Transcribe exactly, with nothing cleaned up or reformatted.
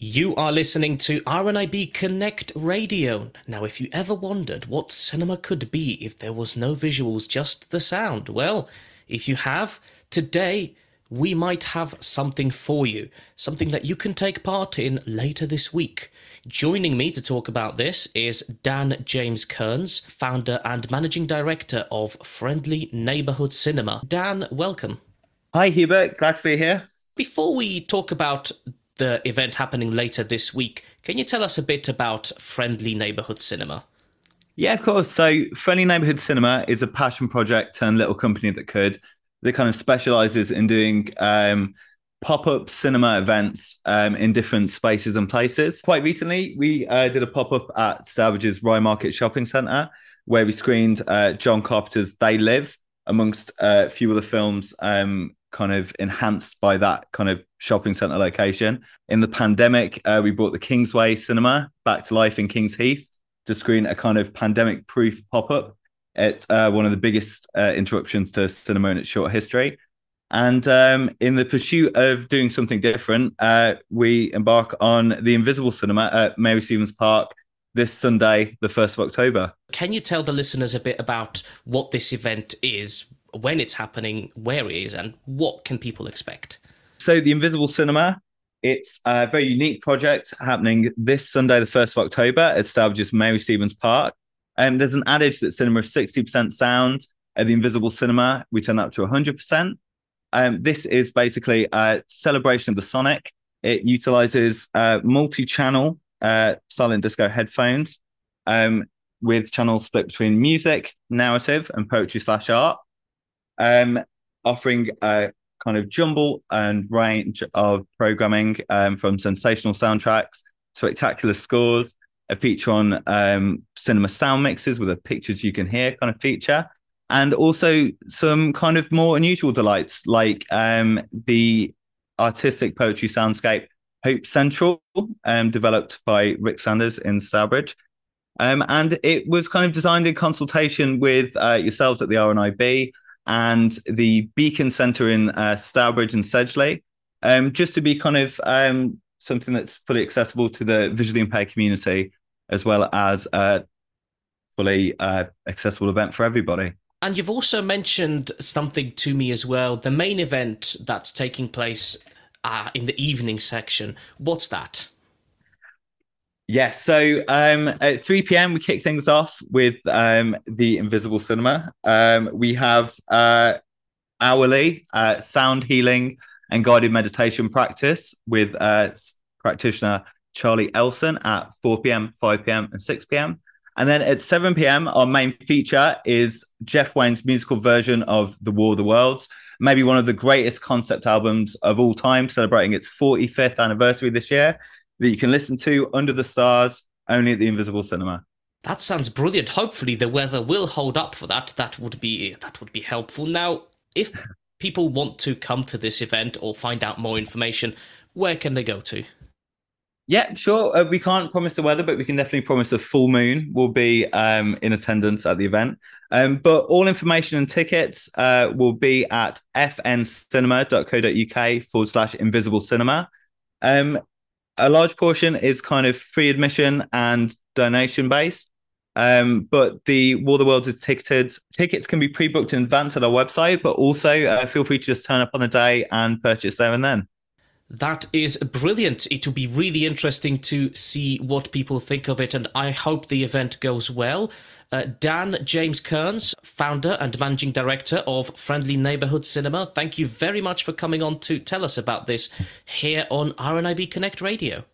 You are listening to R N I B Connect Radio. Now, if you ever wondered what cinema could be if there was no visuals, just the sound, well, if you have, today we might have something for you, something that you can take part in later this week. Joining me to talk about this is Dan James Kearns, founder and managing director of Friendly Neighborhood Cinema. Dan, welcome. Hi, Hubert. Glad to be here. Before we talk about the event happening later this week, can you tell us a bit about Friendly Neighborhood Cinema? Yeah, of course. So Friendly Neighborhood Cinema is a passion project turned little company that could, that kind of specializes in doing um, pop-up cinema events um, in different spaces and places. Quite recently, we uh, did a pop-up at Stourbridge's Rye Market Shopping Centre, where we screened uh, John Carpenter's They Live, amongst uh, a few other films um, kind of enhanced by that kind of shopping centre location. In the pandemic, uh, we brought the Kingsway Cinema back to life in Kings Heath to screen a kind of pandemic-proof pop-up at uh, one of the biggest uh, interruptions to cinema in its short history. And um, in the pursuit of doing something different, uh, we embark on the Invisible Cinema at Mary Stevens Park this Sunday, the first of October. Can you tell the listeners a bit about what this event is, when it's happening, where it is, and what can people expect? So the Invisible Cinema, it's a very unique project happening this Sunday, the first of October at Stourbridge's Mary Stevens Park. And um, there's an adage that cinema is sixty percent sound. At the Invisible Cinema, we turn that up to one hundred percent. Um, this is basically a celebration of the sonic. It utilizes uh, multi-channel uh, silent disco headphones um, with channels split between music, narrative, and poetry slash art, um, offering a kind of jumble and range of programming um, from sensational soundtracks, spectacular scores, a feature on um, cinema sound mixes with a pictures you can hear kind of feature, and also some kind of more unusual delights like um, the artistic poetry soundscape Hope Central, um, developed by Rick Sanders in Stourbridge. Um, and it was kind of designed in consultation with uh, yourselves at the R N I B and the Beacon Centre in uh, Stourbridge and Sedgley, um, just to be kind of um, something that's fully accessible to the visually impaired community, as well as a fully uh, accessible event for everybody. And you've also mentioned something to me as well, the main event that's taking place uh, in the evening section. What's that? Yes, so um, at three p.m. we kick things off with um, the Invisible Cinema. Um, we have uh, hourly uh, sound healing and guided meditation practice with uh, practitioner Charlie Elson at four p.m, five p.m, and six p.m. And then at seven p.m, our main feature is Jeff Wayne's musical version of The War of the Worlds, maybe one of the greatest concept albums of all time, celebrating its forty-fifth anniversary this year, that you can listen to under the stars, only at the Invisible Cinema. That sounds brilliant. Hopefully the weather will hold up for that. That would be that would be helpful. Now, if people want to come to this event or find out more information, where can they go to? Yeah, sure. Uh, we can't promise the weather, but we can definitely promise a full moon will be um, in attendance at the event. Um, but all information and tickets uh, will be at fncinema.co.uk forward slash invisible cinema. Um, a large portion is kind of free admission and donation based. Um, but the War of the Worlds is ticketed. Tickets can be pre-booked in advance at our website, but also uh, feel free to just turn up on the day and purchase there and then. That is brilliant. It will be really interesting to see what people think of it, and I hope the event goes well. Uh, Dan James Kearns, founder and managing director of Friendly Neighborhood Cinema, thank you very much for coming on to tell us about this here on R N I B Connect Radio.